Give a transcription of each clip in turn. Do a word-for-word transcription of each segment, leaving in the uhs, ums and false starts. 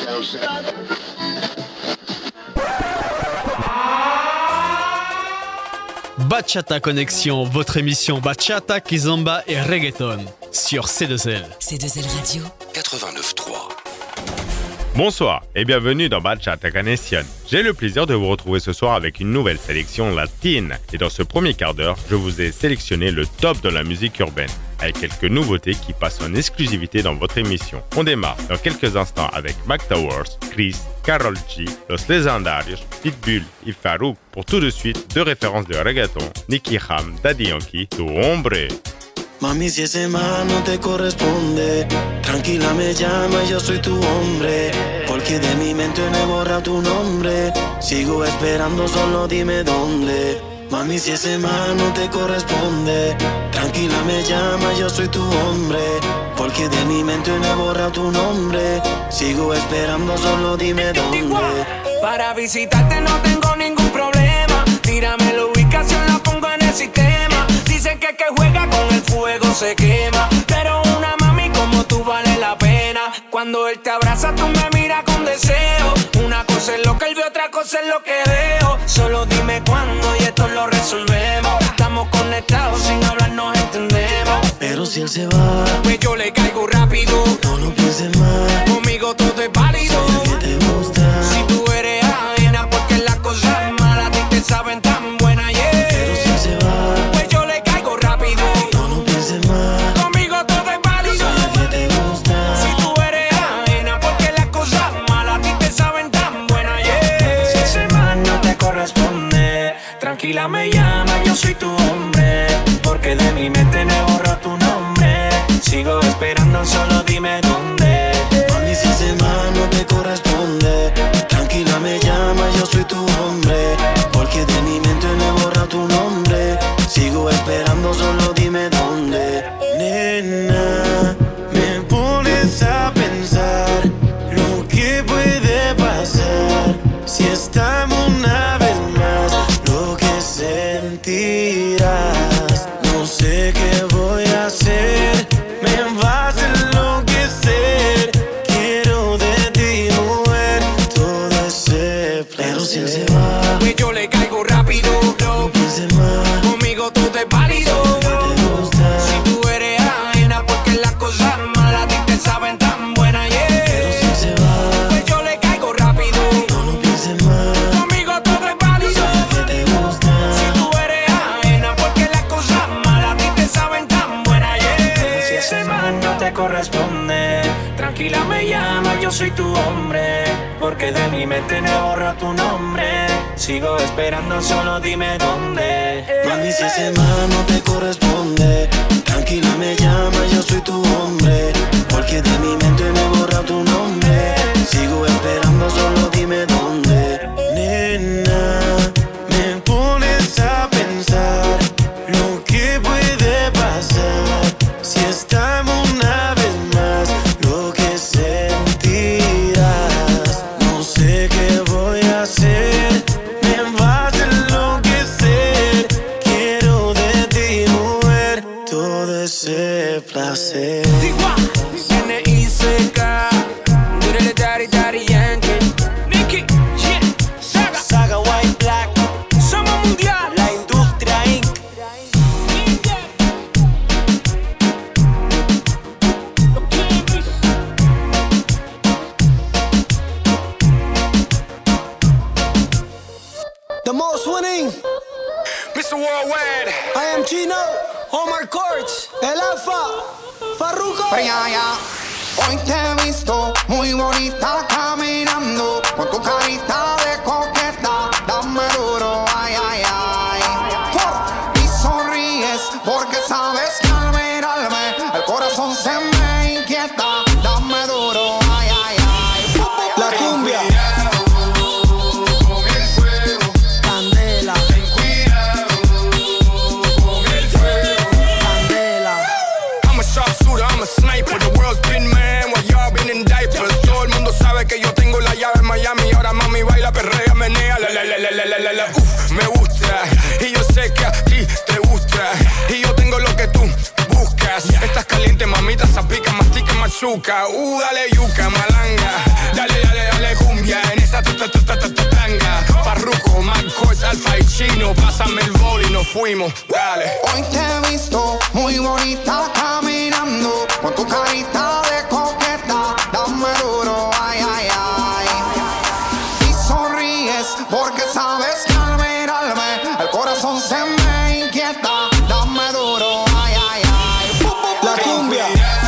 Bachata Connexion, votre émission Bachata, Kizomba et Reggaeton sur C deux L. C deux L Radio quatre-vingt-neuf trois. Bonsoir et bienvenue dans Bachata Connexion. J'ai le plaisir de vous retrouver ce soir avec une nouvelle sélection latine. Et dans ce premier quart d'heure, je vous ai sélectionné le top de la musique urbaine, avec quelques nouveautés qui passent en exclusivité dans votre émission. On démarre dans quelques instants avec Mac Towers, Chris, Karol G, Los Legendarios, Pitbull et Farouk. Pour tout de suite, deux références de reggaeton, Nicky Jam, Daddy Yankee, Tu Hombre. Mami, si ese man no te corresponde, tranquila me llama, yo soy tu hombre. Porque de mi mente no he borrado tu nombre. Sigo esperando, solo dime dónde. Mami, si ese man no te corresponde, tranquila me llama, yo soy tu hombre. Porque de mi mente no he borrado tu nombre. Sigo esperando, solo dime dónde. Para visitarte no tengo ningún problema. Tírame la ubicación, la pongo en el sistema. Dicen que el que juega con el fuego se quema. Pero una mami como tú vale la pena. Cuando él te abraza tú me miras con deseo. Una cosa es lo que él ve, otra cosa es lo que veo. Solo dime cuándo y esto lo resolvemos. Estamos conectados, sin hablar nos entendemos. Pero si él se va, pues yo le caigo rápido. No lo pienses más, conmigo todo es válido. Sé que te gusta. Si tú eres ajena porque las cosas malas a ti te saben tan buenas, yeah. Pero si él se va, pues yo le caigo rápido. No lo pienses más, conmigo todo es válido. Sé que te gusta. Si tú eres ajena porque las cosas malas a ti te saben tan buenas, yeah. Si ese man no te corresponde, tranquila me llama, yo soy tu hombre. Porque de mi mente no borro tu nombre. Sigo esperando, solo dime dónde. Mami, si ese man no te corresponde, tranquila me llama, yo soy tu hombre. Porque de mi mente no he borrado tu nombre. Sigo esperando, solo dime dónde. Nena, me pones a pensar lo que puede pasar si estamos una vez más, lo que sentirás. No sé qué voy a hacer, me vas a enloquecer. Quiero de ti, mujer, todo ese placer. Pero si él se va, pues yo le caigo rápido. no pienses más, conmigo todo es válido. sé que te gusta. Si tú eres ajena porque las cosas malas a ti te saben tan buenas, yeah. Pero si él se va, pues yo le caigo rápido. no lo pienses más, Conmigo todo es válido. sé que te gusta. Si tú eres ajena porque las cosas malas a ti te saben tan buenas, yeah. Si ese man no te corresponde, tranquila me llama, yo soy tu hombre. Porque de mi mente no borro tu nombre. Sigo esperando, solo dime dónde. Mami, si ese man no te corresponde, tranquila me llama, yo soy tu hombre. Porque de mi mente no he borrado tu nombre. Sigo esperando, solo dime dónde. Nena, me pones a pensar lo que puede pasar si estamos una vez más, lo que sentirás. No sé qué voy a hacer, me vas a enloquecer. Quiero de ti, mujer, todo ese placer. N I C K, Direle Daddy Daddy Yankee, Nicky, yeah, Saga, Saga White Black, somos mundial. la industria incorporated. The most winning, Mister Worldwide. I am Chino, Omar Courts, El Alfa, Farruko. Hoy te he visto muy bonita caminando con tu carita de coqueta, dame duro, ay, ay, ay. Y sonríes porque sabes que al mirarme el corazón se me inquieta, dame duro, ay, ay, ay. La cumbia, Con el fuego, Candela, ten cuidado con el fuego. Candela. I'm a sharpshooter, I'm a sniper. The world's been mad while y'all been in diapers. Todo el mundo sabe que yo tengo la llave en Miami. Ahora mami baila, perrea, menea, la la la la la la la la. Uf, me gusta y yo sé que a ti te gusta y yo tengo lo que tú buscas. Estás caliente, mamita, zapica, mastica, machuca. Uh, dale yuca, malanga. Dale, dale, nos fuimos, dale. Hoy te he visto muy bonita caminando con tu carita de coqueta, dame duro, ay, ay, ay. Y sonríes porque sabes que al mirarme el corazón se me inquieta, dame duro, ay, ay, ay. La cumbia.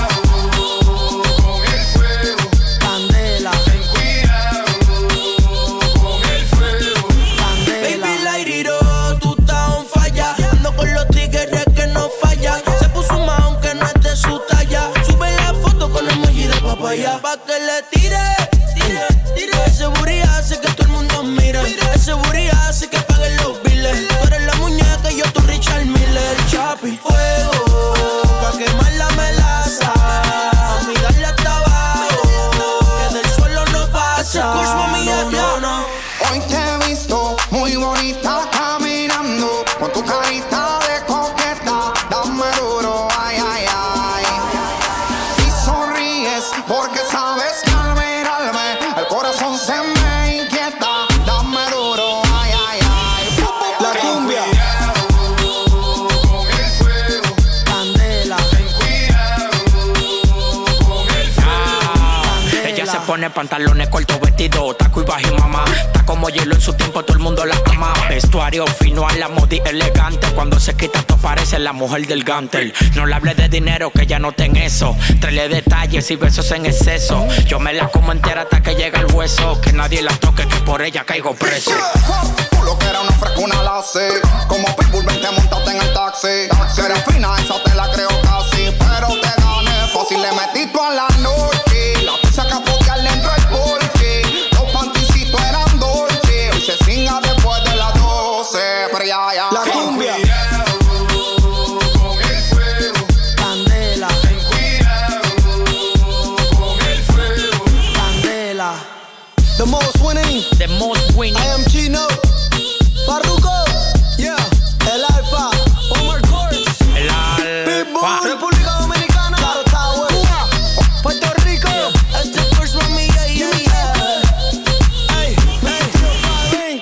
Pa' que le tire, tire, tire. Ese booty hace que todo el mundo mire. Ese booty hace que paguen los biles. Tú eres la muñeca y yo tu Richard Miller. Chapi, fuego, pa' quemar la melaza. A mí darle hasta abajo, que del suelo no pasa. No, no, no. Hoy te he visto muy bonita caminando con tu carita de coqueta, dame duro, ay, ay, ay. Y sonríes porque sabes que al mirarme el corazón se me inquieta, dame duro, ay, ay, ay. La cumbia. Con el fuego, Candela. ten cuidado con el fuego. Ella se pone pantalones cortos, vestido, taco y bajo y mamá. Está como hielo en su tiempo, todo el mundo la ama. Vestuario fino a la modi elegante. Cuando se quita esto parece la mujer del Gantel. No le hable de dinero que ya no ten eso. Tráele detalles y besos en exceso. Yo me la como entera hasta que llega el hueso. Que nadie la toque, que por ella caigo preso. Tú lo que era una frescuna la sé. Como Pitbull vente montate en el taxi. Que eres fina, esa te la creo casi. Pero te gané fácil, le metí tú a la noche. La pizza capotear dentro del porche. Los panticitos eran dolce. Hoy se cinga después de las doce. Pero ya, ya. La cumbia. Con el fuego, Candela. ten cuidado con el fuego. Candela. The most winning. The most winning. I am Chino. Farruko. Yeah. El Alfa. Omar Courtz. El alfa. República Dominicana. Claro Tower. Puerto Rico. Este curso a mí, yeah, yeah, yeah. Ey, Metro Five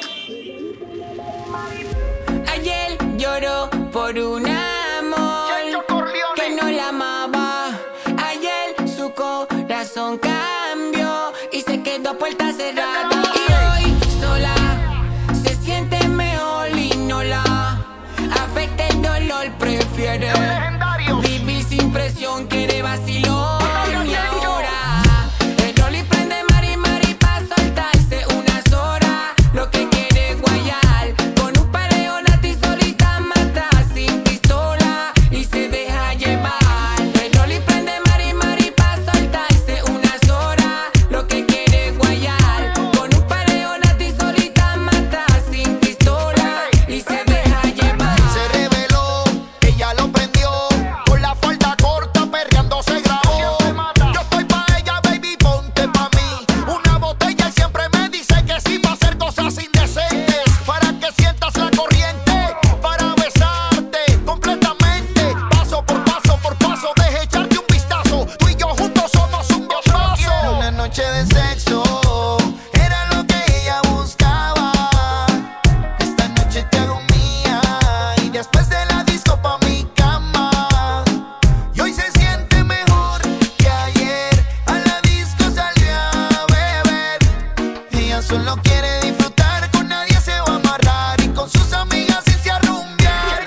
Inc. Ayer lloró por un amor que no la amaba. Ayer su corazón cambió y se quedó a puerta cerrada. Y hoy sola se siente mejor y no la afecta el dolor. Prefiere vivir sin presión, quiere vacilón. Y ahora el Rolly prende mari mari pa' soltarse unas horas. Lo que quiere es guayar con un pareo nati solita mata sin pistola y se deja llevar. El Rolly prende mari mari pa' soltarse unas horas. Lo que quiere es guayar con un pareo nati solita mata sin pistola y se deja llevar. Se reveló, ella lo prendió. Con la falda corta, perreando se grabó. Yo estoy pa' ella, baby, ponte pa' mí. Una botella y siempre me dice que sí va a hacer cosas indecentes. Para que sientas la corriente, para besarte completamente. Paso por paso, por paso, deje echarte un vistazo. Tú y yo juntos somos un bombazo. Una noche de sexo era lo que ella buscaba. Esta noche te hago mía y después de la disco pa' mi cama. Y hoy se siente mejor que ayer. A la disco salió a beber. Ella solo quiere disfrutar, con nadie se va a amarrar y con sus amigas irse a rumbear.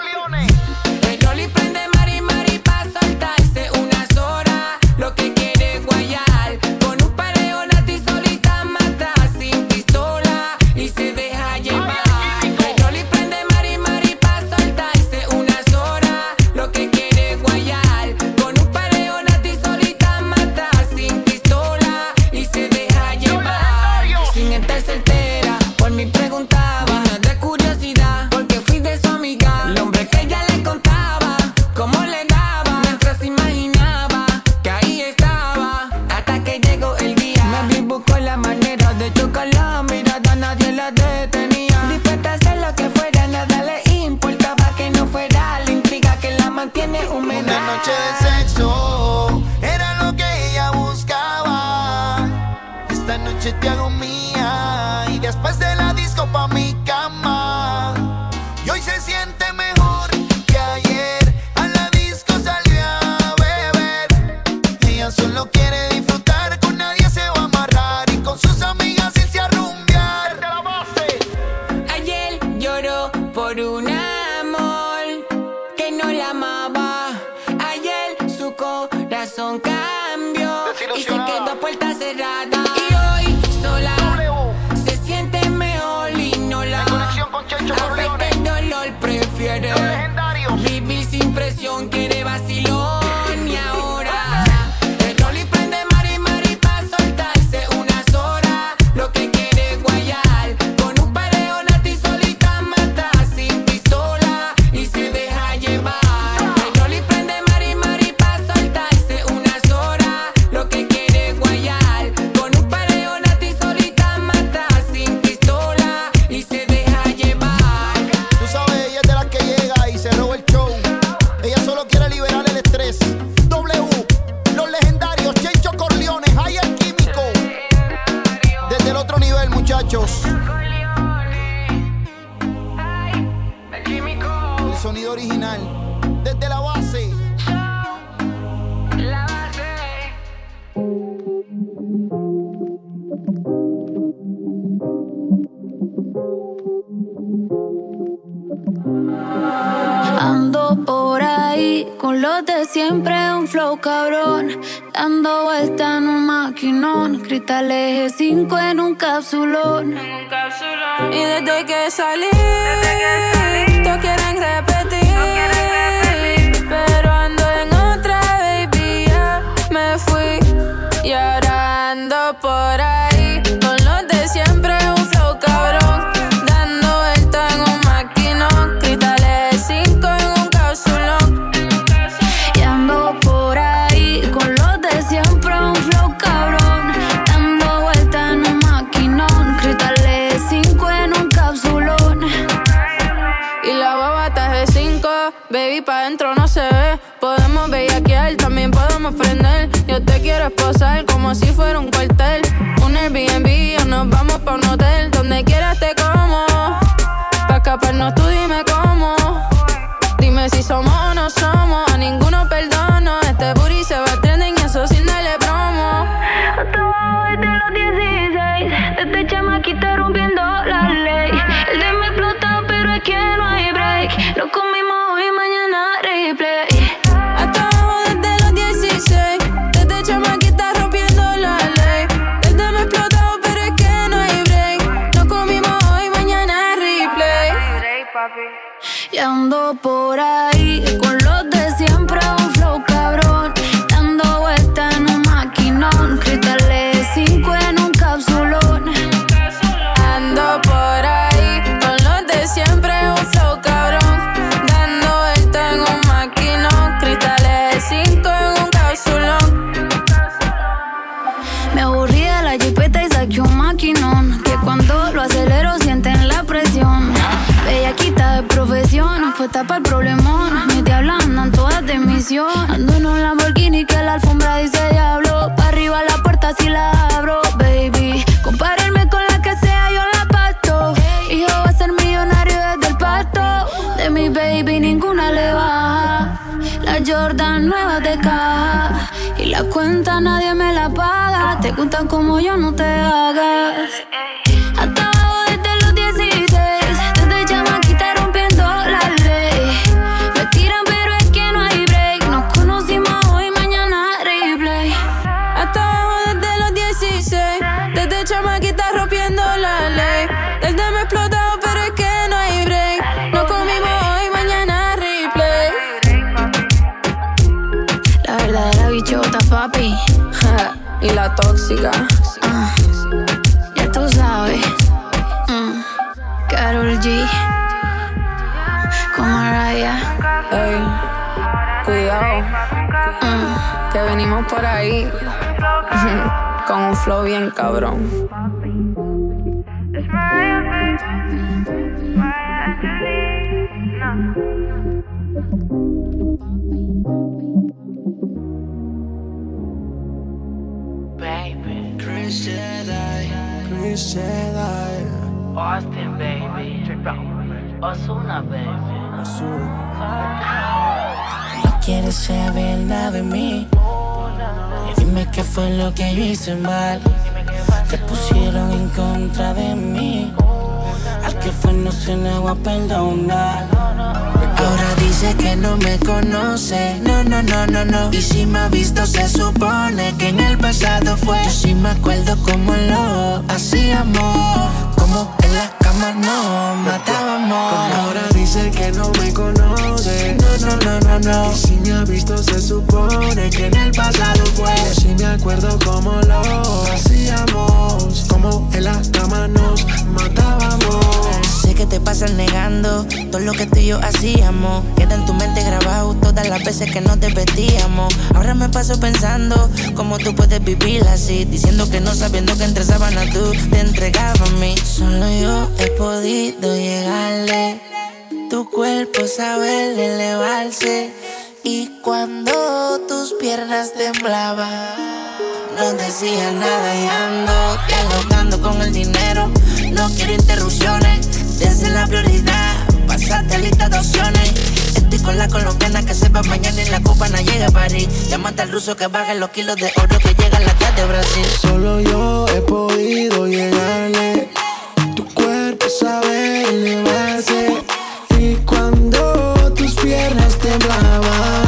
El Rolly prende mari mari pa' soltarse unas horas. Lo que quiere es guayar con un pareo nati solita mata sin pistola y se deja llevar. El Rolly prende mari mari pa' soltarse unas horas. Lo que quiere es guayar con un pareo nati solita mata sin pistola y se deja llevar. Sin estar soltera, por mí preguntaba, de curiosidad, porque fui de su amiga. El hombre que ella le contaba, cómo le daba, mientras imaginaba que ahí estaba, hasta que llegó el día. Me vi, buscó la manera de chocar la mirada, nadie la detenía. Dispuesta a hacer lo que fuera, nada le importaba, que no fuera la intriga que la mantiene húmeda. Una noche de sexo era lo que ella buscaba. Esta noche te hago mía y después de la disco pa' mi cama. Y hoy se siente mejor que ayer. A la disco salió a beber. Ella solo quiere disfrutar, con nadie se va a amarrar. Y con sus amigas irse a rumbear. De la base. Ayer lloró por un amor que no la amaba. Ayer su corazón cambió y se quedó a puerta cerrada. Y hoy sola se siente mejor y no la afecta el dolor. Prefiere vivir sin presión, quiere vacilón. Y ahora el rolly prende mari mari pa' soltarse unas horas. Lo que quiere es guayar con un pareo nati solita mata sin pistola y se deja llevar. El rolly prende mari mari pa' soltarse unas horas. Lo que quiere es guayar con un pareo nati solita mata sin pistola y se deja llevar. Tú sabes, ella es de las que llega y se roba el show. Ella solo quiere liberar el estrés. W, los legendarios Chencho Corleones, hay el químico. Desde el otro nivel, muchachos. El sonido original. Desde la base. Ando por ahí con los de siempre, un flow cabrón. Dando vuelta en un maquinón, cristales G cinco en un capsulón. Y desde que salí, todos quieren repetir, pero ando en otra, baby, ya me fui. Y ahora ando por ahí con los de siempre, un flow cabrón. Dando vuelta en un maquinón, cristales cinco en un capsulón. Y ando por ahí con los de siempre, un flow cabrón. Dando vuelta en un maquinón, cristales cinco en un capsulón. Y la baba está G cinco, baby, pa' dentro no se ve. Podemos bellaquear, también podemos prender. Yo te quiero esposar como si fuera un cuartel. Un Airbnb o nos vamos pa' un hotel. Donde quieras te como, pa' escaparnos tú dime cómo. Dime si somos o no somos, a ninguno perdono. Este booty se va trending y eso sin darle promo. Hasta abajo desde los dieciséis, desde chamaquita rompiendo la ley. El de me explota, pero es que no hay break. Lo comimos hoy, mañana replay. Hasta abajo desde los dieciséis, desde chamaquita rompiendo la ley. Desde me explotado, pero es que no hay break. Lo comimos hoy, mañana replay. Y ando por ahí con los de siempre, un flow cabrón. Dando vuelta en un maquinón, cristales cinco en un capsulón. Ando por ahí con los de siempre, un flow cabrón. Dando vuelta en un maquinón, cristales cinco en un capsulón. Me aburrí de la jipeta y saqué un maquinón, que cuando lo acelero sienten la presión. Bellaquita de profesión, fue tapa el problemón. Mis diablas andan todas de misión. Ando en un Lamborghini que la alfombra dice diablo. Pa' arriba la puerta si la abro, baby. Compárenme con la que sea, yo la parto. Hijo va a ser millonario desde el parto. De mi baby ninguna le baja. La Jordan nueva de caja. Y la cuenta nadie me la paga. Te gustan como yo, no te hagas. Hasta abajo desde los dieciséis, desde chamaquita rompiendo la ley. Me tiran pero es que no hay break. Nos conocimos hoy, mañana replay. Hasta abajo desde los dieciséis, desde chamaquita rompiendo la ley. Desde me explotado, pero es que no hay break. Nos comimos hoy, mañana replay. La verdadera bichota, papi. Y la tóxica. Ah, ya tú sabes. Mm. Karol G con Mariah. Ey, cuidado, Mm. que venimos por ahí con un flow bien cabrón. Chris Jedi, Chris Jedi, Austin, baby. Osuna, baby. No quieres saber nada de mí. Y dime qué fue lo que yo hice mal. Te pusieron en contra de mí. Al que fue no se le va a perdonar. Ahora dice que no me conoce. No, no, no, no, no. Y si me ha visto se supone que en el pasado fue. Yo sí me acuerdo cómo lo hacíamos. Como en la cama no matábamos. Ahora dice que no me conoce. No, no, no, no, no. Y si me ha visto se supone que en el pasado fue. Yo sí me acuerdo cómo lo hacíamos. Como en la cama nos matábamos. Sé que te pasas negando todo lo que tú y yo hacíamos. Queda en tu mente grabado todas las veces que nos divertíamos. Ahora me paso pensando cómo tú puedes vivir así, diciendo que no, sabiendo que entre sábanas tú te entregabas a mí. Solo yo he podido llegarle. Tu cuerpo sabe elevarse. Y cuando tus piernas temblaban, no decía nada y ando dialogando con el dinero. No quiero interrupciones, desde la prioridad pasaste lista de opciones. Estoy con la colombiana que sepa mañana y la cubana llega a París. Llámate al ruso que baje los kilos de oro que llega a la tarde de Brasil. Solo yo he podido llegarle. Tu cuerpo sabe elevarse. Y cuando tus piernas temblaban,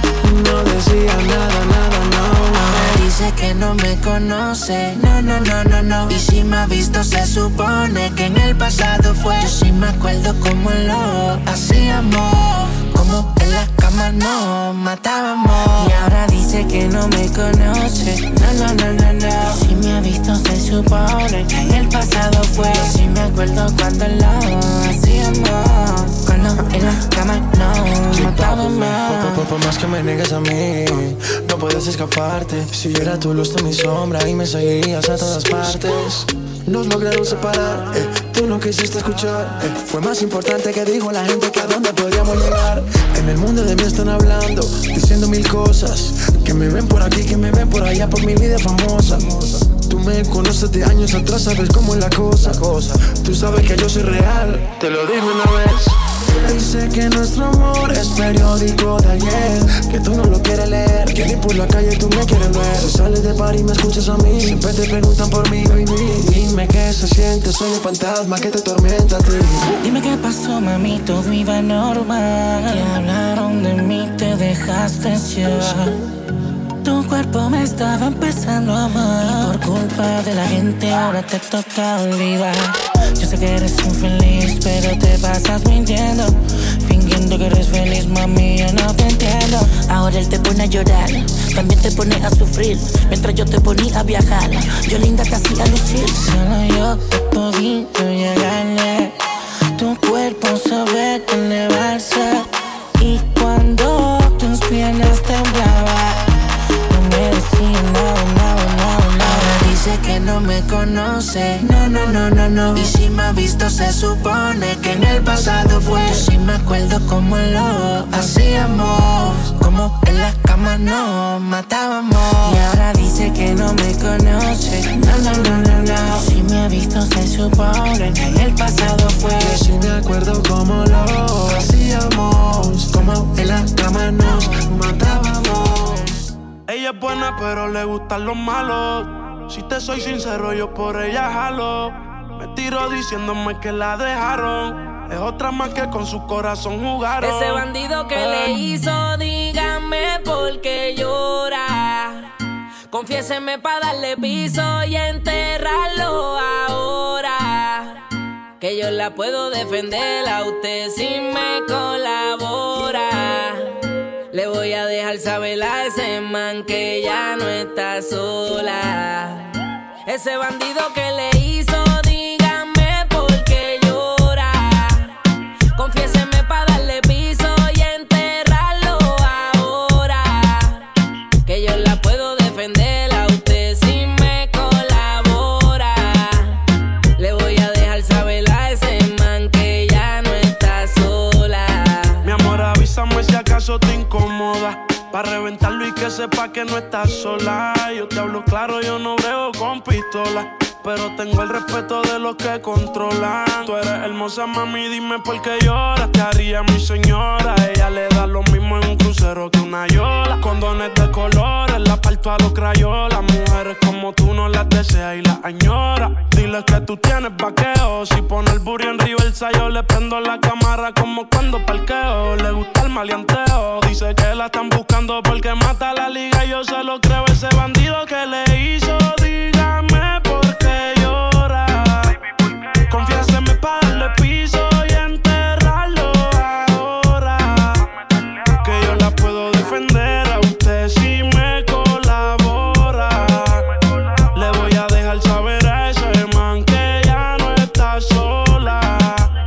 no decía nada, nada, no. Ahora dice que no me conoce. No, no, no, no, no. Y si me ha visto se supone que en el pasado fue. Yo sí me acuerdo cómo lo hacíamos. Como en la cama nos matábamos. Y ahora dice que no me conoce. No, no, no, no, no. Y si me ha visto se supone que en el pasado fue. Yo sí me acuerdo cuando lo hacíamos. Cuando en la cama nos matábamos. Por, por más que me niegues a mí, no puedes escaparte. Si yo era tu luz, tú mi sombra y me seguirías a todas partes. Nos lograron separar, eh, tú no quisiste escuchar, eh, fue más importante que dijo la gente que a dónde podríamos llegar. En el mundo de mí están hablando, diciendo mil cosas, que me ven por aquí, que me ven por allá por mi vida famosa. Tú me conoces de años atrás, sabes cómo es la cosa. Tú sabes que yo soy real, te lo digo una vez. Dice que nuestro amor es periódico de ayer, que tú no lo quieres leer, que ni por la calle tú me quieres ver. Si sales de par y me escuchas a mí, siempre te preguntan por mí, baby. Dime qué se siente, soy un fantasma que te atormenta a ti. Dime qué pasó, mami, todo iba normal. Que hablaron de mí, te dejaste llevar. Tu cuerpo me estaba empezando a amar. Y por culpa de la gente ahora te toca olvidar. Yo sé que eres infeliz, pero te pasas mintiendo, fingiendo que eres feliz, mami, yo no te entiendo. Ahora él te pone a llorar, también te pone a sufrir, mientras yo te ponía a viajar, yo linda te hacía lucir. Solo yo he podido llegarle. Tu cuerpo sabe elevarse. Y cuando tus piernas temblaban, no me decía nada, nada, nada, nada. Ahora dice que no me conoce. No, no, no, no, no. Y si me ha visto se supone que en el pasado fue. Yo sí me acuerdo cómo lo hacíamos. Como en la cama nos matábamos. Y ahora dice que no me conoce. No, no, no, no, no. Si me ha visto se supone que en el pasado fue. Yo sí me acuerdo cómo lo hacíamos. Como en la cama nos matábamos. Ella es buena pero le gustan los malos. Si te soy sincero yo por ella jalo. Me tiro diciéndome que la dejaron. Es otra más que con su corazón jugaron. Ese bandido que le hizo, dígame por qué llora. Confiéseme pa' darle piso y enterrarlo ahora. Que yo la puedo defender a usted si me colabora. Le voy a dejar saber a ese man que ya no está sola. Ese bandido que le hizo, dígame por qué llora. Confiéseme pa' darle piso y enterrarlo ahora. Que yo la puedo defender a usted si me colabora. Le voy a dejar saber a ese man que ya no está sola. Mi amor, avísame si acaso te incomoda, pa' reventarlo y que sepa que no estás sola. Yo te hablo claro, yo no brego con pistola. pero tengo el respeto de los que controlan. Tú eres hermosa, mami, dime por qué lloras. Te haría mi señora. Ella le da lo mismo en un crucero que una yola. Condones de colores, la parto a los crayolas. Mujeres como tú no las deseas y las añora. Dile que tú tienes vaqueo. Si pone el booty en reversa, yo le prendo la cámara como cuando parqueo. Le gusta el maleanteo. Dice que la están buscando porque mata la liga y yo se lo creo. Ese bandido que le hizo, dígame por qué llora. Confiéseme para darle piso y enterrarlo ahora. Que yo la puedo defender a usted si me colabora. Le voy a dejar saber a ese man que ya no está sola.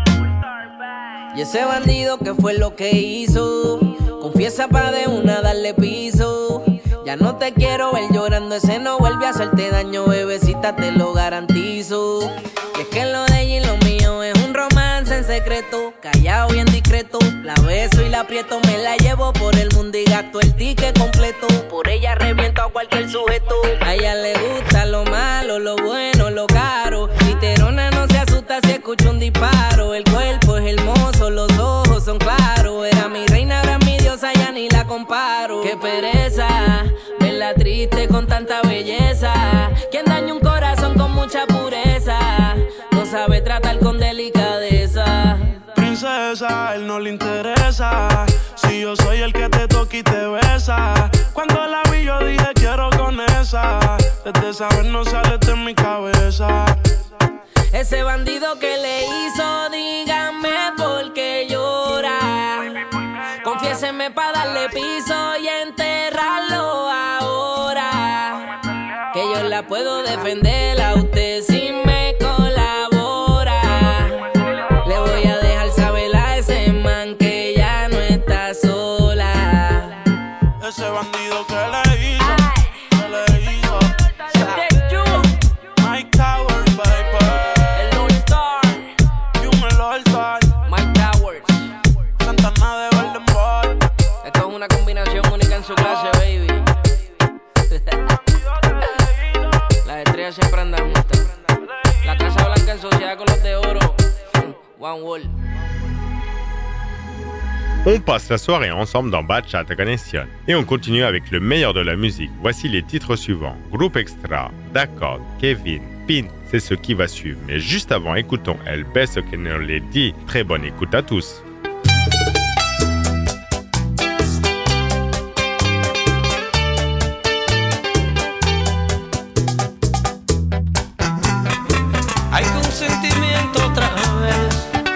Y ese bandido que fue lo que hizo, confiesa pa' de una darle piso. Ya no te quiero ver llorando, ese no vuelve a hacerte daño, bebecita, te lo garantizo. Y es que lo de ella y lo mío es un romance en secreto, callado bien discreto. La beso y la aprieto, me la llevo por el mundo y gasto el ticket completo. Por ella reviento a cualquier sujeto. A ella le gusta lo malo, lo bueno, lo caro. Literona no se asusta si escucha un disparo. El cuerpo es hermoso, los ojos son claros. Era mi reina, ahora mi diosa, ya ni la comparo. Qué pereza verla triste con tanta belleza. Quien daña un corazón con mucha pureza no sabe tratar con delicadeza. Princesa, a él no le interesa si yo soy el que te toca y te besa. Cuando la vi yo dije quiero con esa. Desde esa vez no sale de mi cabeza. Ese bandido que le hizo, dígame por qué llora. Confiéseme pa' darle piso y enterrarlo ahora. Que yo la puedo defender a usted si me colabora. Le voy a dejar saber a ese man que ya no está sola. Ese bandido que le hizo, que le hizo. Mike Towers, baby. El Lord Star. Jun el All Star. Mike Towers. Santana de Golden Ball. Esto es una combinación única en su clase, baby. Las estrellas siempre andan juntas. La Casa Blanca en sociedad con los de oro. One Wall. On passe la soirée ensemble dans Bachata Connection et on continue avec le meilleur de la musique. Voici les titres suivants. Groupe Extra, D'accord, Kevin, Pin, c'est ce qui va suivre. Mais juste avant, écoutons El Beso que nos le dit. Très bonne écoute à tous. Hay consentimiento otra vez.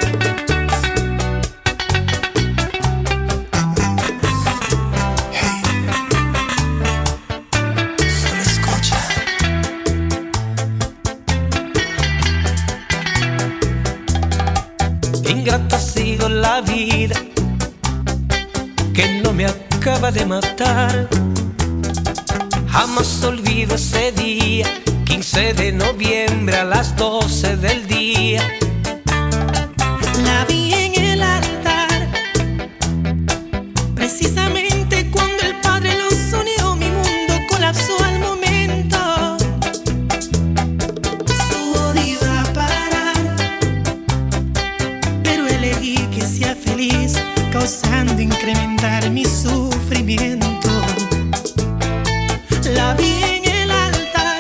Ingrata ha sido la vida que no me acaba de matar. Jamás olvido ese día, quince de noviembre a las doce del día. La vi en el altar, precisamente cuando el Padre los unió, mi mundo colapsó al momento. Su odio iba a parar, pero elegí que sea feliz, causando incrementar mi sufrimiento. La vi en el altar,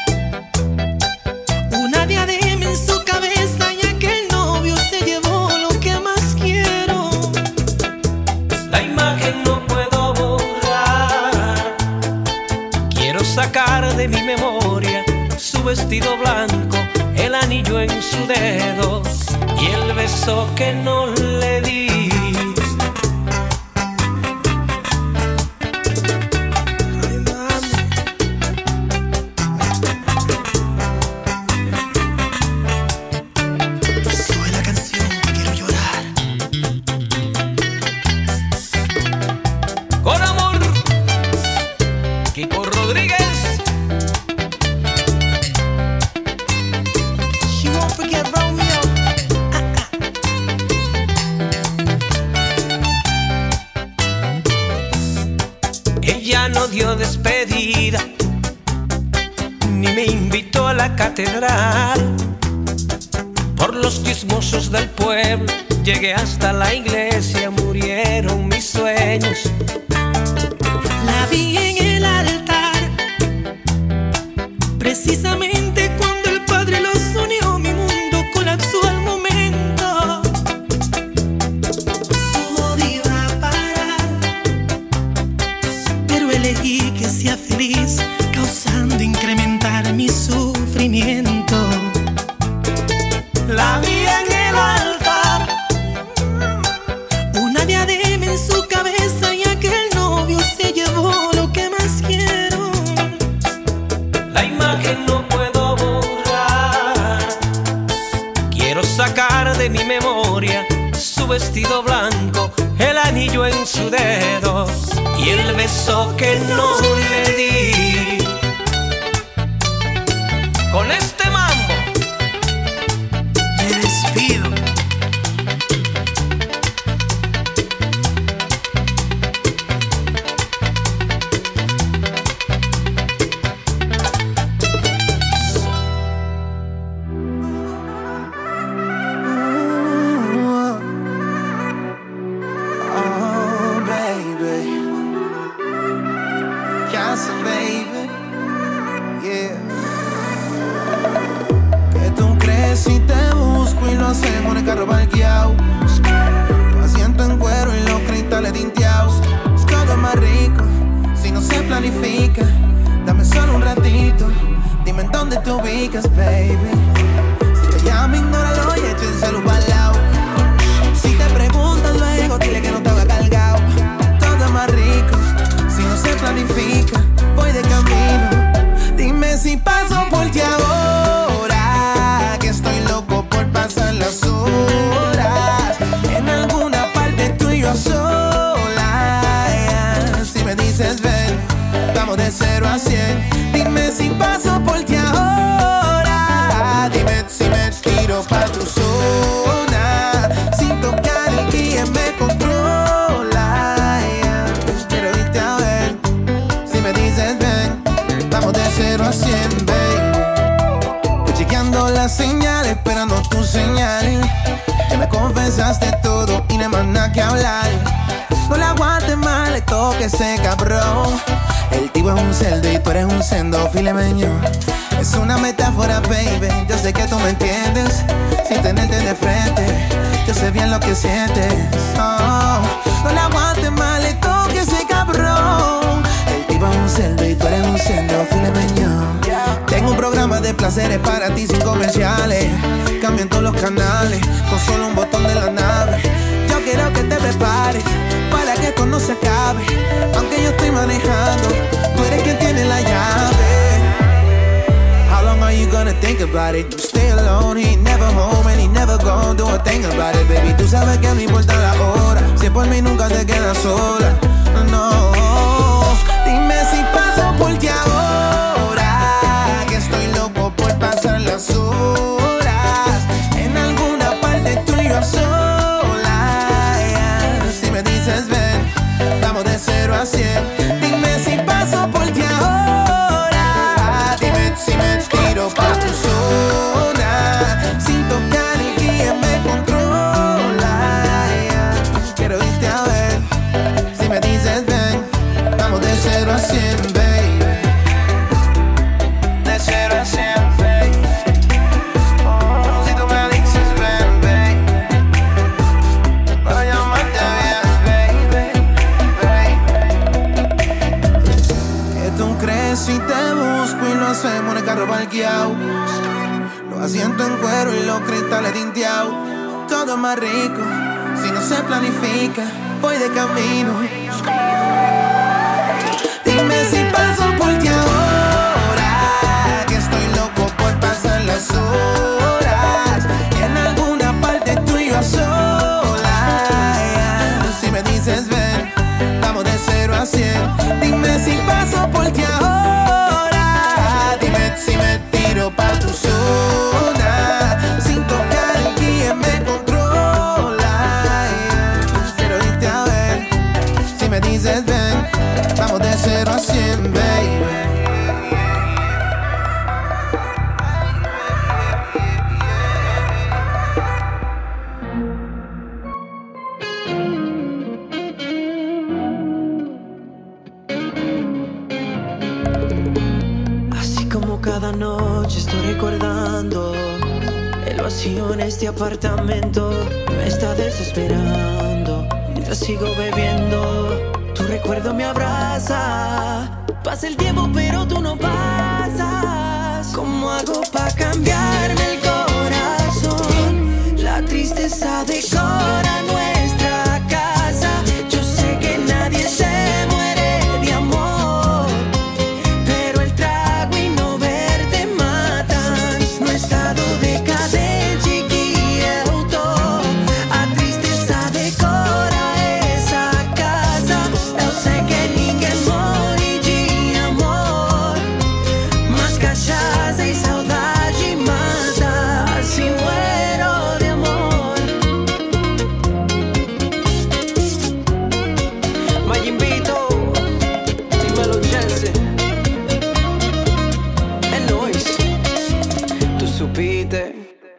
una diadema en su cabeza, y aquel novio se llevó lo que más quiero. La imagen no puedo borrar. Quiero sacar de mi memoria su vestido blanco, el anillo en su dedo y el beso que no le di. Con amor, Kiko Rodríguez. She won't forget Romeo. Ella no dio despedida, ni me invitó a la la catedral. Por los chismosos del pueblo llegué hasta la iglesia, murieron mis sueños. La vi en el altar, precisamente cuando el Padre los unió, mi mundo colapsó al momento. Todo iba a parar, pero elegí que sea feliz, causando incrementar mi sufrimiento. La vi en el altar, una diadema en su cabeza, y aquel novio se llevó lo que más quiero. la imagen no puedo borrar. Quiero sacar de mi memoria su vestido blanco, el anillo en su dedo y el beso que no le di. Con este mambo me despido. Oh, baby. Casa, baby. Yeah. ¿Qué tú crees si te busco y lo hacemos en el carro parqueado? Tu asiento en cuero y los cristales tinteados. Es todo más rico si no se planifica. Dame solo un ratito, dime en dónde te ubicas, baby. Si te llamo, ignóralo y echa el celu pa'l lado. Si te preguntan luego, dile que no estaba cargado. Todo más rico si no se planifica. Voy de camino, dime si paso por ti ahora, que estoy loco por pasar las horas en alguna parte tú y yo a solas. Si me dices ven, vamos de cero a cien. Dime si paso por ti ahora, dime si me tiro pa' tu zona sin tocar el guía me controla. Quiero irte a ver, si me dices ven, vamos de cero a cien, baby. Estoy chequeando las señales, esperando tu señal. Que me confesaste todo y no hay más nada que hablar. No le aguantes más, le toque ese cabrón. El tipo es un cerdo y tú eres un sendo filemeño. Es una metáfora, baby, yo sé que tú me entiendes. Sin tenerte de frente, yo sé bien lo que sientes. Oh, no le aguantes más, le toque ese cabrón. El tipo es un cerdo y tú eres un sendo filemeño. Tengo un programa de placeres para ti sin comerciales. Cambian todos los canales con solo un botón de la nave. Yo quiero que te prepares para que esto no se acabe. Aunque yo estoy manejando, tú eres quien tiene la llave. How long are you gonna think about it? You stay alone, he never home and he never gonna do a thing about it. Baby, tú sabes que no importa la hora, si por mí nunca te quedas sola. No, dime si paso por ti ahora, que estoy loco por pasar las horas en alguna parte tú y yo a solas. Si me dices ven, vamos de cero a cien. Dime si paso por ti ahora, dime si me tiro pa' tu zona sin tocar el guía me controla. Quiero irte a ver, si me dices ven, vamos de cero a cien, baby. De cero a cien, baby. Oh, si tú me dices ven, baby, para llamarte bien, baby, baby. ¿Qué tú crees si te busco y lo hacemos en el carro parqueado? Los asientos en cuero y los cristales tinteados. Todo más rico si no se planifica. Voy de camino, dime si paso por ti ahora, que estoy loco por pasar las horas en alguna parte tú y yo a solas. Si me dices ven, vamos de cero a cien. Dime si paso por ti ahora, dime si me tiro pa' tu zona sin tocar el guía me controla. Quiero irte a ver, si me dices ven, vamos de cero a cien, baby. llenando. El vacío en este apartamento me está desesperando. Mientras sigo bebiendo, tu recuerdo me abraza. Pasa el tiempo pero tú no pasas. ¿Cómo hago pa' cambiarme el corazón? La tristeza decora nuestra casa. Yo sé que nadie se muere de amor, pero el trago y no verte matan. No he estado decadente y quieto. A tristeza decora esa casa. Eu sei que ninguém morre de amor, mas cachaça e saudade mata. Assim muero de amor. Mayimbito, dímelo Chance. El noise, tú supiste.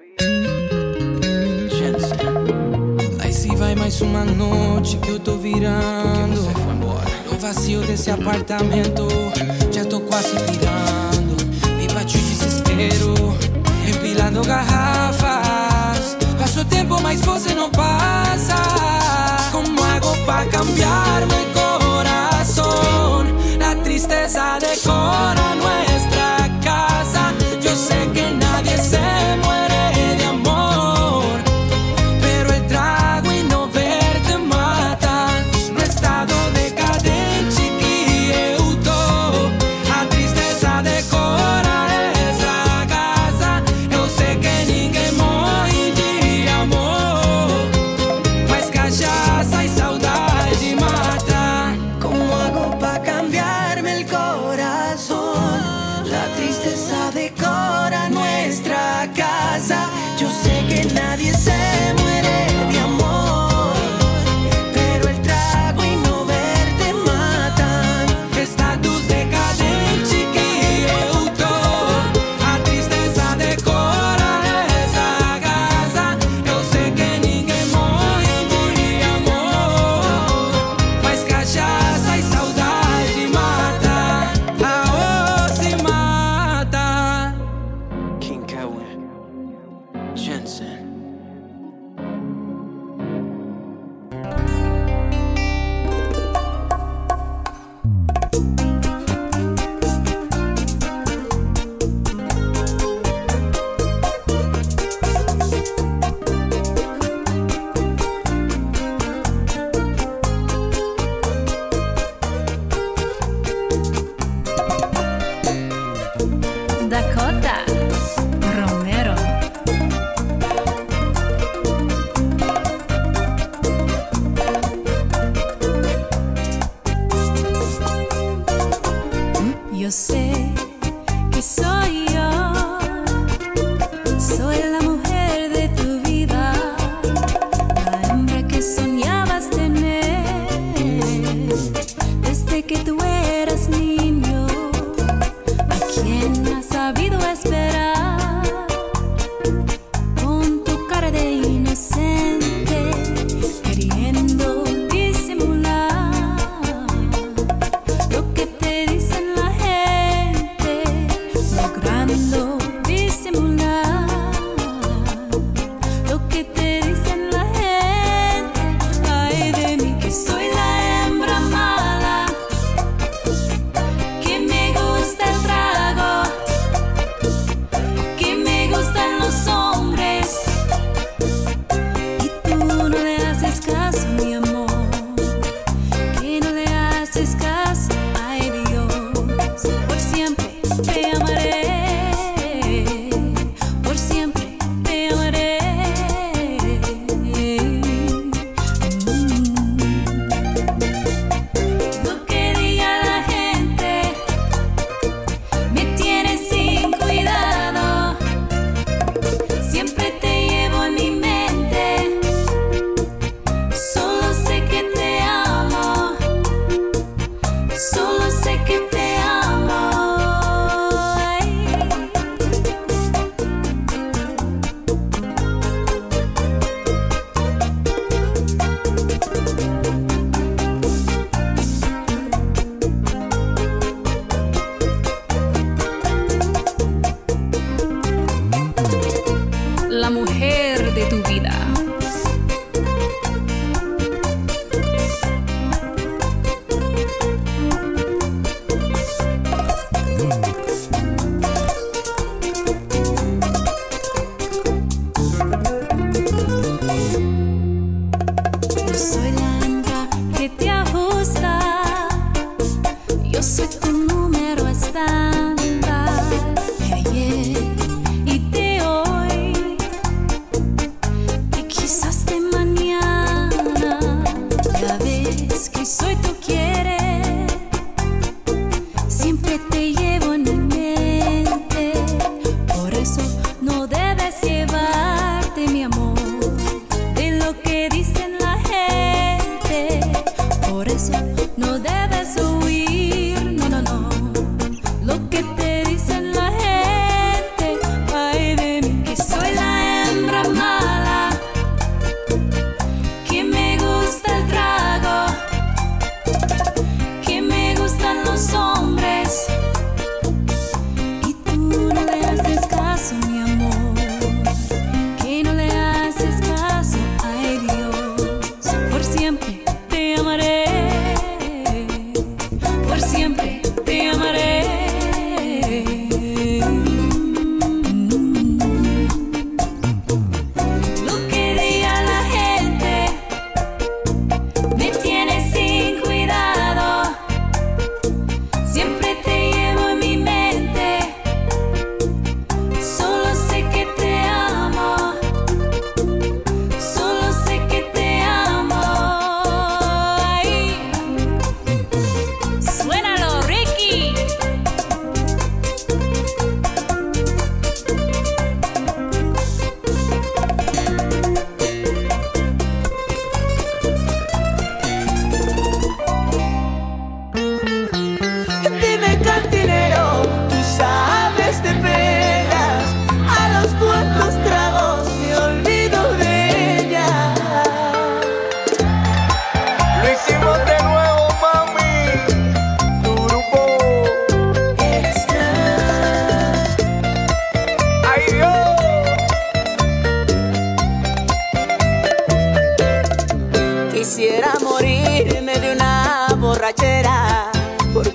Chance. Aí se vai mais uma noite que eu tô virando. Você foi embora. No vazio desse apartamento, já tô quase pirando. Me bate o desespero, empilando garrafas. Passo o tempo, mas você não passa. Como hago pa' cambiarme el corazón? La tristeza decora nuestra casa. Yo sé que nadie se muere de amor, pero el trago y no verte matan. No he estado decadente y quieto. A tristeza decora essa casa. Eu sei que ninguém morre de amor, mas cachaça e saudade mata. ¿Cómo hago pa' cambiarme el corazón? La tristeza decora nuestra casa. Yo sé que nadie se muere de amor, pero el trago y no verte matan. Estados decadente e quieto. A tristeza decora essa casa. Eu sei que ninguém morre de amor, mas cachaça e saudade mata. Ah, oh, se mata. King Cowan, Jensen. Dakota Romero. Yo sé que soy yo, soy la mujer de tu vida, la hembra que soñabas tener desde que tú eras niño, a quien has sabido esperar con tu cara de inocente, queriendo disimular lo que te dicen la gente, logrando disimular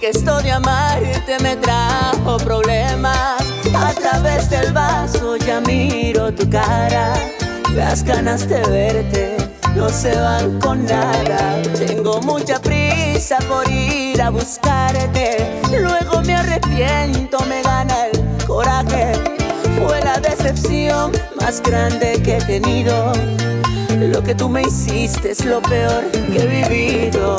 esto de amarte me trajo problemas. A través del vaso ya miro tu cara. Las ganas de verte no se van con nada. Tengo mucha prisa por ir a buscarte. Luego me arrepiento, me gana el coraje. Fue la decepción más grande que he tenido. Lo que tú me hiciste es lo peor que he vivido.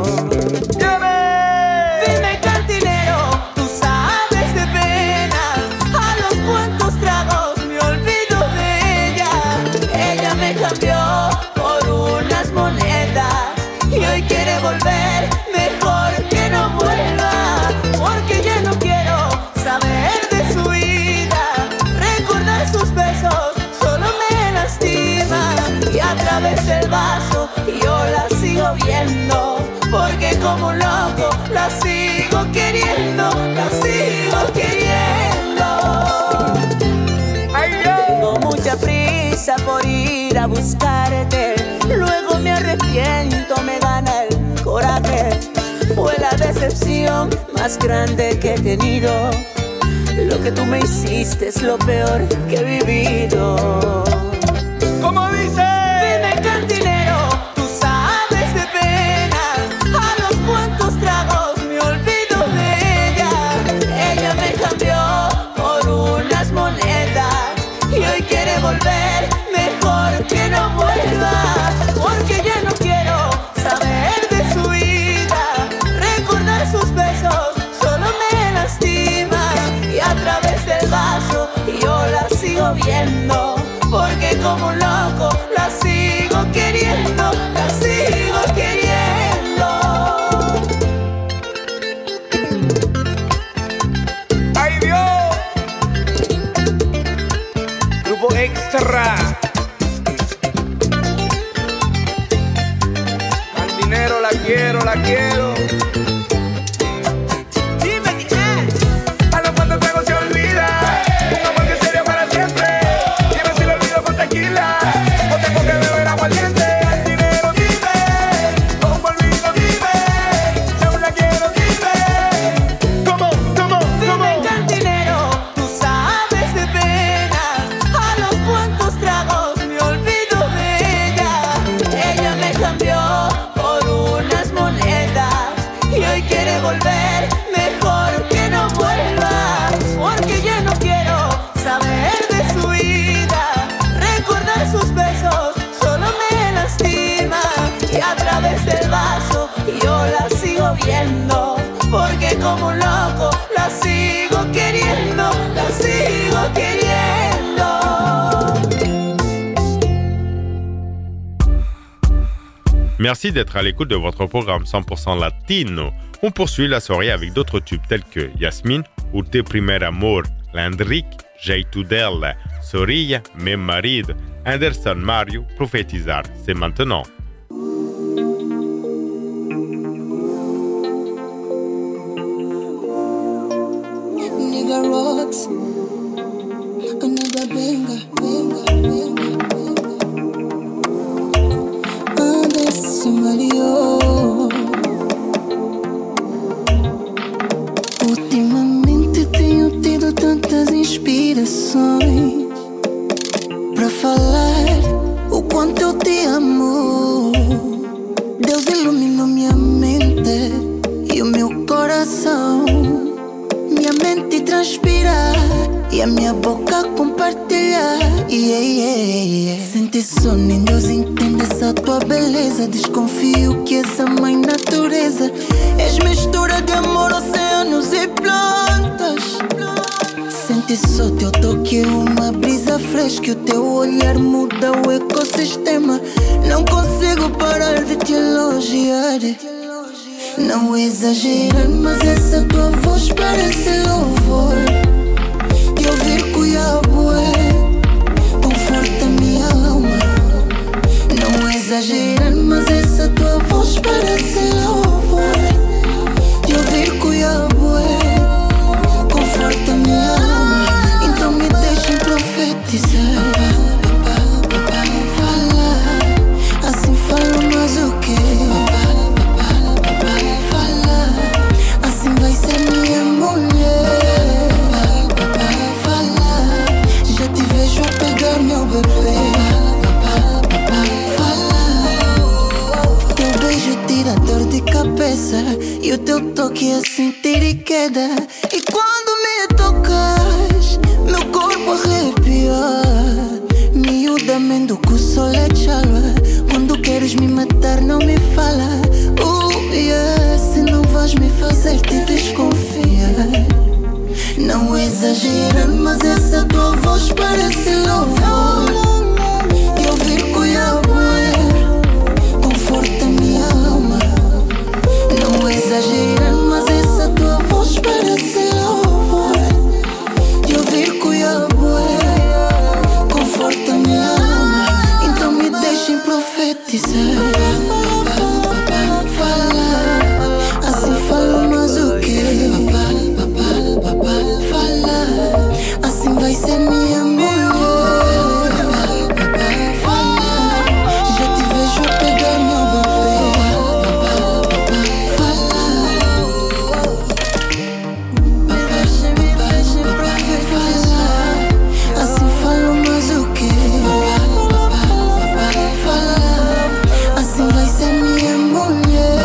Dime, cantinero, tú sabes de penas. A los cuantos tragos me olvido de ella. Ella me cambió por unas monedas y hoy quiere volver. Mejor que no vuelva, porque ya no quiero saber de su vida. Recordar sus besos solo me lastima. Y a través del vaso yo la sigo viendo, porque como un loco la sigo queriendo, la sigo queriendo. Tengo mucha prisa por ir a buscarte. Luego me arrepiento, me gana el coraje. Fue la decepción más grande que he tenido. Lo que tú me hiciste es lo peor que he vivido. ¿Cómo dice? Dime, cantinero, tú sabes de penas. A los cuantos tragos me olvido de ella. Ella me cambió por unas monedas y hoy quiere volver. Mejor que no vuelva, porque ya no quiero saber de su vida. Recordar sus besos solo me lastima. Y a través del vaso yo la sigo viendo, porque como un loco la sigo queriendo, la sigo queriendo. ¡Ay, Dios! Grupo Extra. Al dinero la quiero, la quiero. Dime, ¿qué? A lo cuando el fuego se olvida. Un amor que sería para siempre. Dime si lo olvido con tequila o tengo que beber aguardiente. Al dinero, dime. ¿Cómo olvido? Dime. Si aún la quiero, dime. ¿Cómo? ¿Cómo? Dime, cantinero, tú sabes de penas. A los cuantos tragos me olvido de ella. Ella me cambió por unas monedas y hoy quiere volver. Mejor que no vuelva, porque ya no quiero saber de su vida. Recordar sus besos solo me lastima. Y a través del vaso yo la sigo viendo, porque como un loco la sigo queriendo, la sigo queriendo. Merci d'être à l'écoute de votre programme cent pour cent latino. On poursuit la soirée avec d'autres tubes tels que Yasmine, Ute Primer Amor, Landrick, Jeito Della, Sorilla, Mi Marido, Anderson Mario, Profetizar. C'est maintenant. Nigga rocks, a nigga venga, venga, venga, venga. Anderson Mario. Ultimamente tenho tido tantas inspirações pra falar o quanto eu te amo. Deus iluminou minha mente e o meu coração. Minha mente transpira e a minha boca compartilha. Yeah, yeah, yeah. Sente só, nem Deus entende essa tua beleza. Desconfio que és a mãe natureza. És mistura de amor, oceanos e plantas. Sente só, teu toque é uma brisa fresca. O teu olhar muda o ecossistema. Não consigo parar de te elogiar. Não exagerar, mas essa tua voz parece louvor. De ouvir Cuiabué conforta minha alma. Não exagerar, mas essa tua voz parece louvor. De ouvir Cuiabué conforta minha alma. Então me deixem profetizar. Falar, assim falo mais o quê? Assim meu bebê. Fala. Teu beijo tira dor de cabeça e o teu toque é sentir e queda. E quando me tocas, meu corpo arrepia. Miudamente do que o sol é chalva. Quando queres me matar não me fala. Oh yeah, se não vais me fazer te desconfiar. Não exagera, mas essa tua voz parece louvor. E ouvir Cuiabuer conforta minha alma. Não exagera, mas essa tua voz parece louvor. E ouvir Cuiabuer conforta minha alma. Então me deixem profetizar. Fala, assim falo, mas o quê? Fala, assim vai ser minha mulher. Fala, já te vejo a pegar meu bebê. Fala, deixa-me, deixa-me falar. Assim falo, mas o quê? Fala, assim vai ser minha mulher.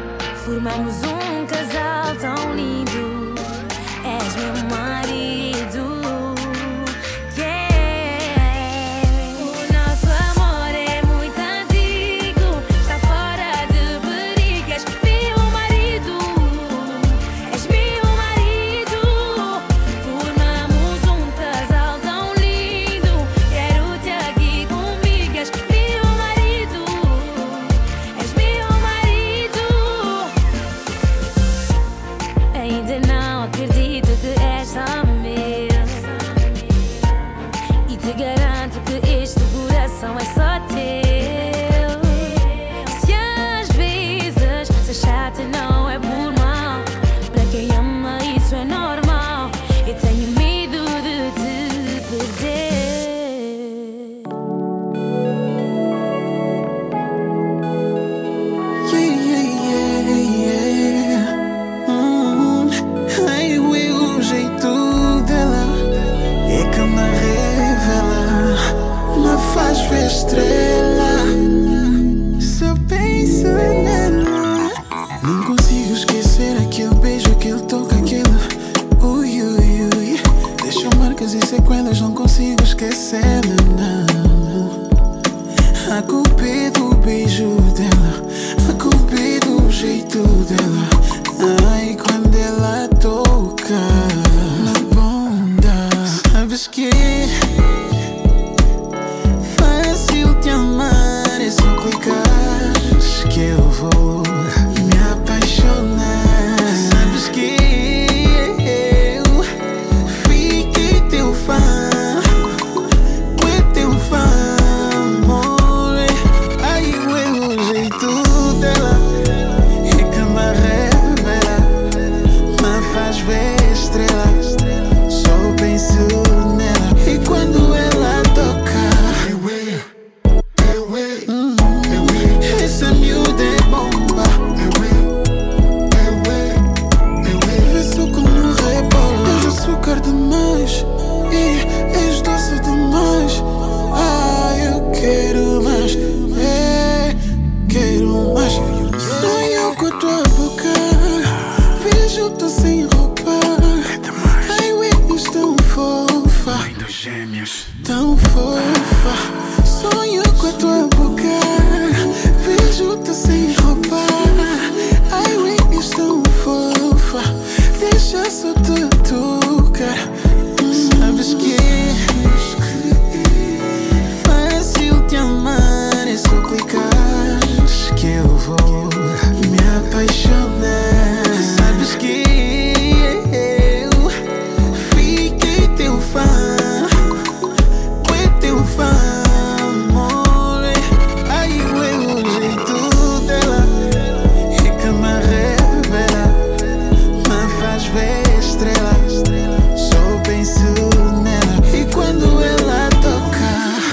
Formamos um casal tão lindo. És meu marido. marcas e sequelas, não consigo esquecer, não. A culpa é do beijo dela, a culpa é do jeito dela. Ai, quando ela toca na bunda, sabes que é fácil te amar, é só clicar que eu vou me apaixonar. Sabes que eu fiquei teu fã, fui teu fã, amor. Ai, o jeito dela é que me revela, me faz ver estrelas. Só penso nela e quando ela toca, hum, essa miúda é bomba. Vê só como rebola. És açúcar demais e és doce demais. Ai, eu quero mais, é, quero mais. Sonho com a tua boca, vejo-te sem roupa. Ai, és tão fofa, tão fofa. Sonho com a tua boca, vejo-te sem roupa. Ai, és tão fofa, deixa só te tocar. Sabes que é fácil te amar, é só clicar que eu vou me apaixonar. Sabes que eu fiquei teu fã, fui teu fã, amor. Ai, o jeito dela é que me revela, me faz ver estrelas. Só penso nela e quando ela toca,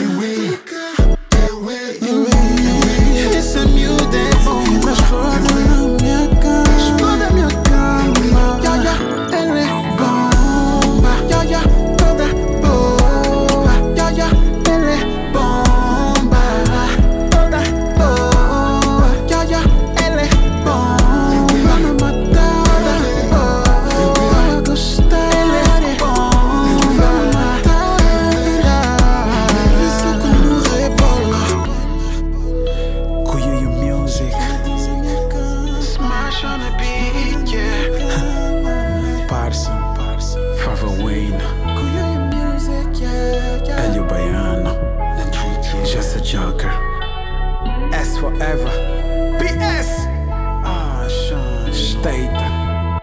essa miúda é bomba. Explode na minha cama, explode a minha cama. Ya, ya, ela é bomba. Ya, ya, toda boa. Ya, ya, ela é bomba. Toda boa. Ya, ya, ela é bomba. Vai me matar, boa. Gostar, ela é bomba. Vai me matar. Vê só como rebola. Kuyu Music, smash on the beat, yeah. Parson, Fava Wayne, Hélio Baiano, Jessa Joker, S Forever, P S, ah, Sean Staten.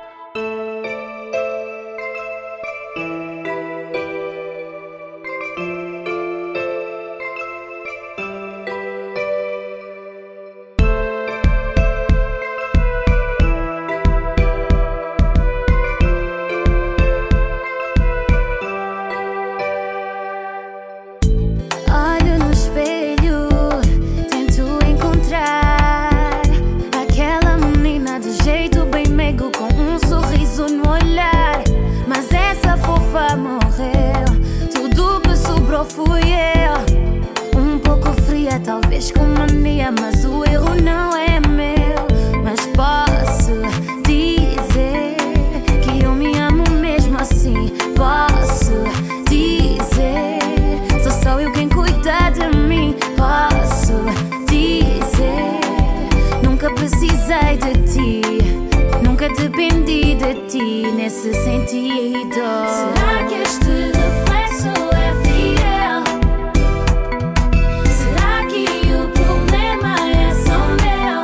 Olho no espelho, tento encontrar aquela menina de jeito bem meigo, com um sorriso no olhar. Mas essa fofa morreu, tudo que sobrou fui eu. Um pouco fria, talvez com mania, mas o erro não é meu. Mas posso dizer que eu me amo mesmo assim. Posso dizer, sou só eu quem cuida de mim. Posso dizer, nunca precisei de ti, nunca dependi de ti nesse sentido. Será que este reflexo é fiel? Será que o problema é só meu?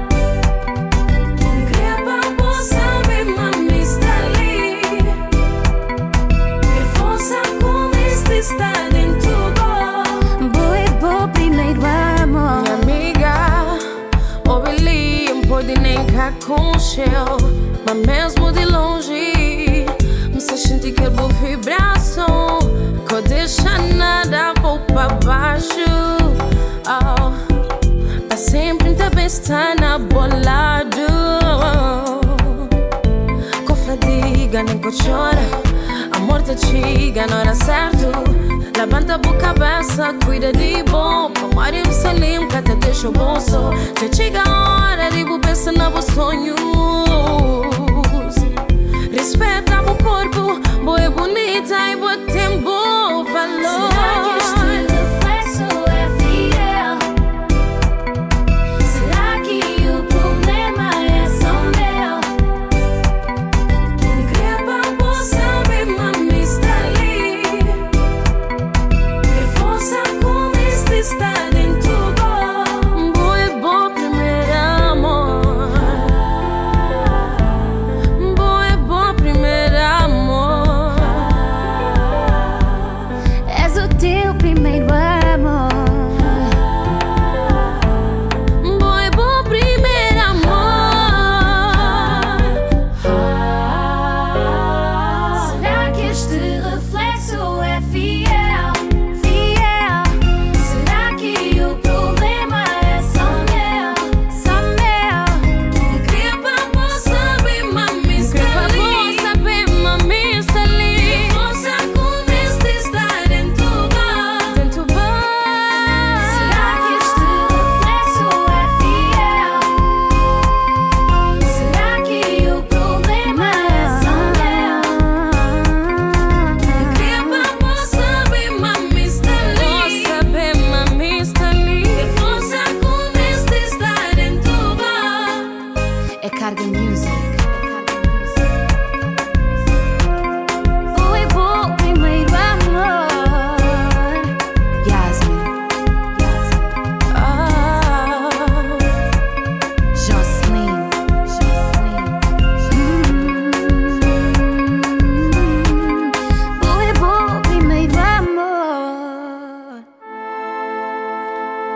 Greba, possa ver, mami, está ali. Que força como este está dentro do boa e boa primeiro amor. Minha amiga, ouvi um pode nem cá com o céu, mas mesmo de longe me se sente que boa vibração que deixa nada vou pra baixo. Oh, pra sempre também está na bolado. Com fadiga nem com chora, amor te chega na hora certa. Levanta a boa cabeça, cuida de bom. Maria Salim, que te deixa o bolso. Já chega a hora de vou pensar nos sonhos. Respeita o corpo, boa bonita e boa tempo.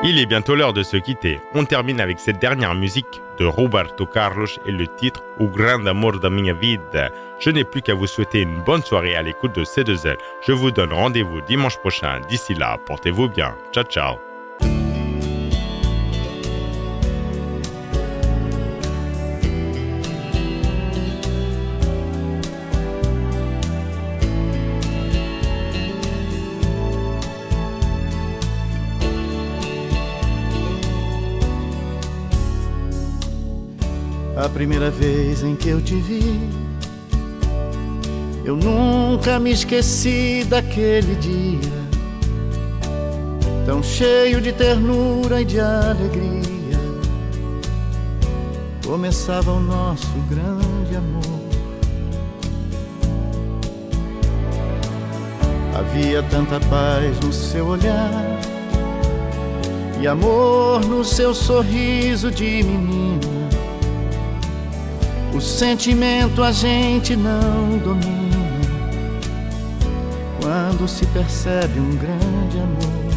Il est bientôt l'heure de se quitter. On termine avec cette dernière musique de Roberto Carlos et le titre O Grande Amor da Minha Vida. Je n'ai plus qu'à vous souhaiter une bonne soirée à l'écoute de C deux L. Je vous donne rendez-vous dimanche prochain. D'ici là, portez-vous bien. Ciao, ciao. A primeira vez em que eu te vi, eu nunca me esqueci daquele dia, tão cheio de ternura e de alegria. Começava o nosso grande amor. Havia tanta paz no seu olhar e amor no seu sorriso de menina. O sentimento a gente não domina quando se percebe um grande amor.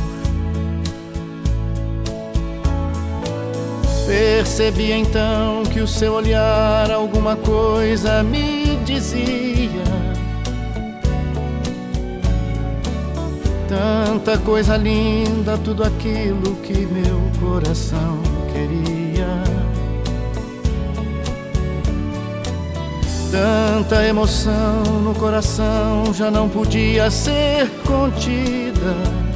Percebi então que o seu olhar alguma coisa me dizia. Tanta coisa linda, tudo aquilo que meu coração queria. Tanta emoção no coração já não podia ser contida,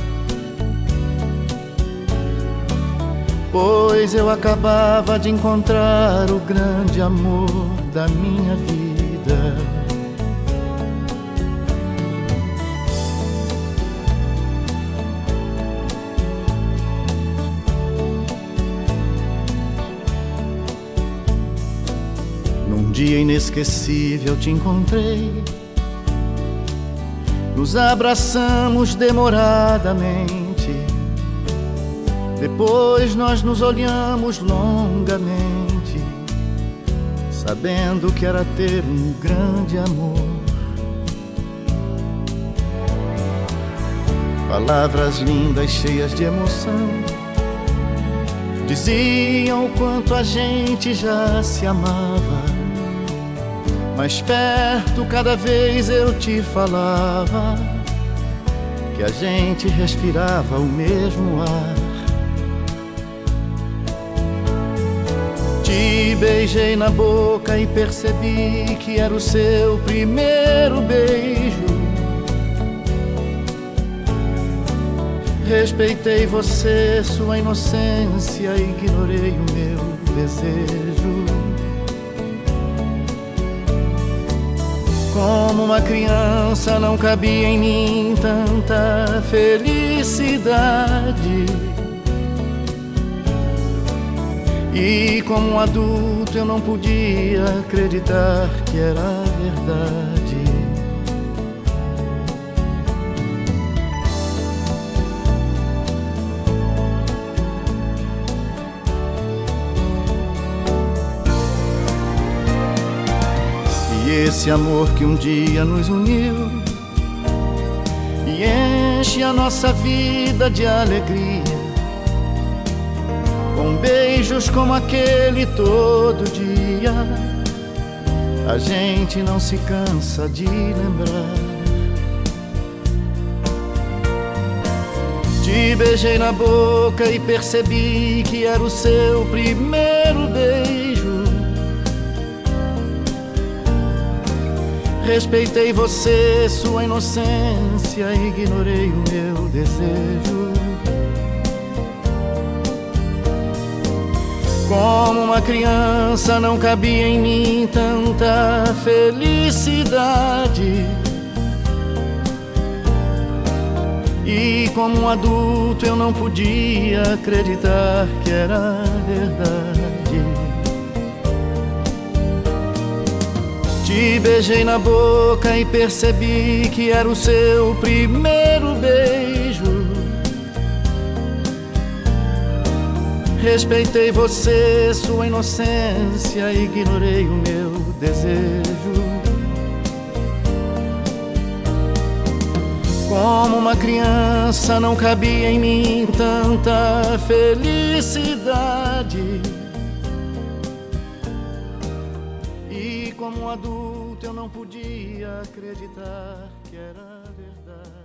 pois eu acabava de encontrar o grande amor da minha vida. Num dia inesquecível te encontrei, nos abraçamos demoradamente. Depois nós nos olhamos longamente, sabendo que era ter um grande amor. Palavras lindas cheias de emoção diziam o quanto a gente já se amava. Mais perto cada vez eu te falava que a gente respirava o mesmo ar. Te beijei na boca e percebi que era o seu primeiro beijo. Respeitei você, sua inocência, ignorei o meu desejo. Como uma criança não cabia em mim tanta felicidade, e como um adulto eu não podia acreditar que era verdade. E esse amor que um dia nos uniu e enche a nossa vida de alegria, com beijos como aquele todo dia, a gente não se cansa de lembrar. Te beijei na boca e percebi que era o seu primeiro beijo. Respeitei você, sua inocência, ignorei o meu desejo. Como uma criança não cabia em mim tanta felicidade, e como um adulto eu não podia acreditar que era verdade. Te beijei na boca e percebi que era o seu primeiro beijo. Respeitei você, sua inocência, ignorei o meu desejo. Como uma criança não cabia em mim tanta nossa felicidade. E como adulto eu não podia acreditar que era verdade.